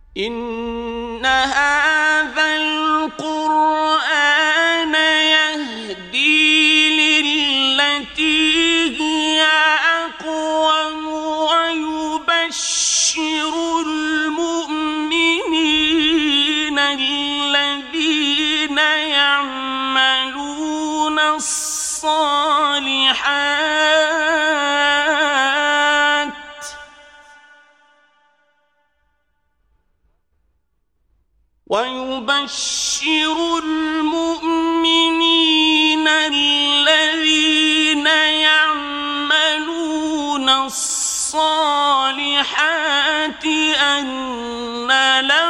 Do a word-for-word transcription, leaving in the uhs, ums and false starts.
إن هذا القرآن يهدي للتي هي أقوم ويبشر المؤمنين الذين يعملون الصالحات ويبشر المؤمنين الذين يعملون الصالحات أن لهم